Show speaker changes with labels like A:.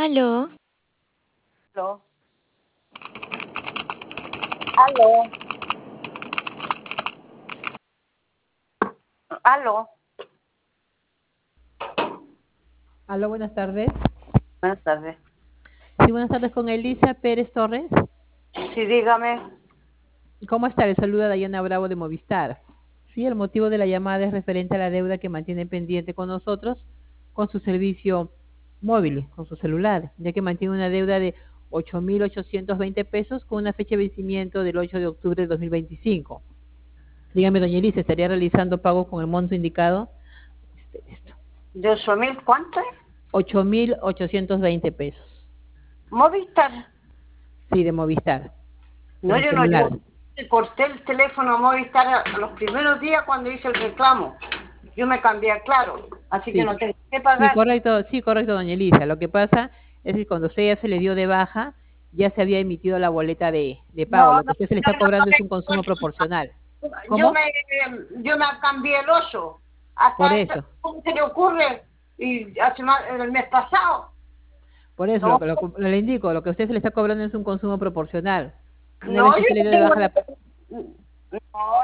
A: Aló,
B: Aló. Aló. Aló.
C: Aló, buenas tardes.
B: Buenas tardes.
C: Sí, buenas tardes con Elisa Pérez Torres.
B: Sí, dígame.
C: ¿Cómo está? Le saluda Dayana Bravo de Movistar. Sí, el motivo de la llamada es referente a la deuda que mantiene pendiente con nosotros con su servicio móvil, con su celular, ya que mantiene una deuda de 8.820 pesos con una fecha de vencimiento del 8 de octubre de 2025. Dígame, doña Elisa, ¿estaría realizando pago con el monto indicado? Esto,
B: ¿De 8.000 cuánto es?
C: 8.820 pesos.
B: Movistar.
C: Sí, de Movistar,
B: No,
C: con el
B: yo no,
C: celular.
B: yo corté el teléfono a Movistar a los primeros días cuando hice el reclamo. Yo me cambié a Claro, así que
C: Sí,
B: no tengo que
C: sí,
B: pagar.
C: correcto, doña Elisa. Lo que pasa es que cuando usted ya se le dio de baja, ya se había emitido la boleta de pago.
B: No,
C: Lo que
B: no,
C: usted se le
B: no,
C: está cobrando es un consumo proporcional.
B: yo
C: ¿Cómo?
B: me, yo me cambié el 8.
C: Por
B: Hasta eso,
C: eso,
B: ¿cómo se le ocurre? Y el mes pasado.
C: por eso,
B: No,
C: le indico, lo que usted se le está cobrando es un consumo proporcional. Una
B: no,
C: vez que
B: yo
C: usted le
B: no
C: dio de
B: tengo
C: baja
B: nada. No,